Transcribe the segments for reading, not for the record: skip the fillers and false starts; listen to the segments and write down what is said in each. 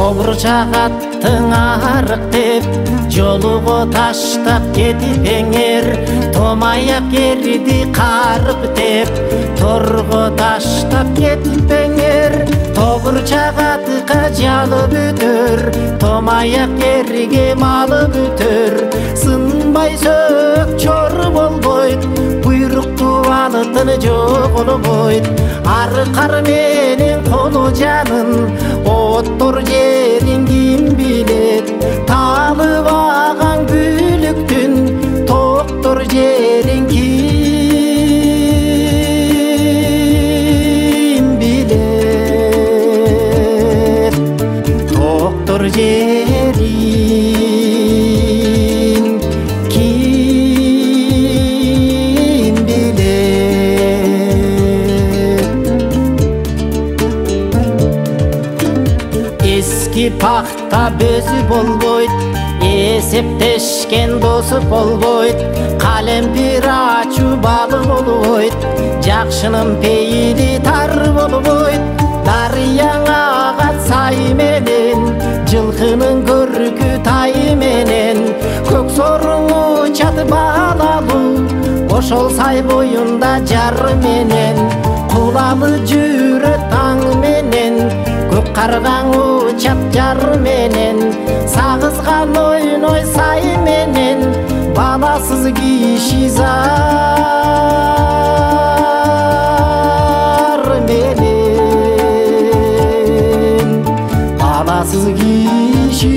тобур чагаттың арык деп жолуго таштап кетип эңер томаяп керди карып деп торго таштап кетип эңер тобур чагатка жалып өтөр томаяп керге малып өтөр сынбай сөк чор болбойт буйруктуу балытын жоголбойт аркар менен колу жанын оттор жерин ким билет таалыбаган күлүктүн токтор жерин ким билет токтор жерин ким билет эски пахта бөзү болбойт эсептешкен досу болбойт калемпир ачуу балы болбойт жакшынын пейили тар болбойт дарыяң агат сай менен жылкынын көркү тай менен көк соруң учат балалуу ошол сай боюнда жар менен кулалы жүрөт таң менен көк каргаң учат жар менен сагызган ойной сай менен баласыз киши зар менен баласыз киши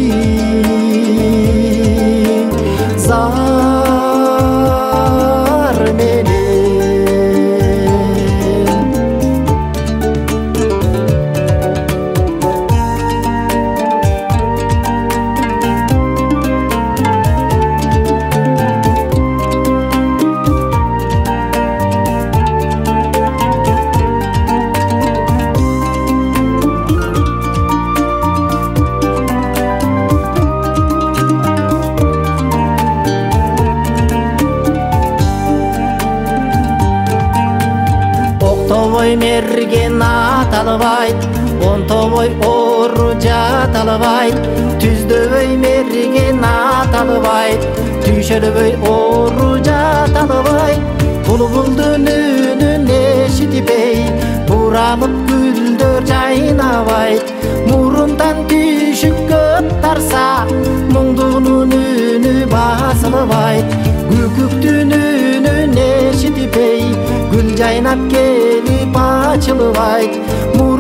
зар менен Тобой мерген аталбайт, он тобой ору жаталбайт, түздөбөй мерген аталбайт, түшөлбөй ору жаталбайт. Булбулдун үнүн эшитпей, буралып гүлдөр жайнабайт, мурундан түшүк көп тарса, муңдунун үнү басылбайт, күкүктүн үнүн эшитпей, гүл жайнап келип ачылбайт,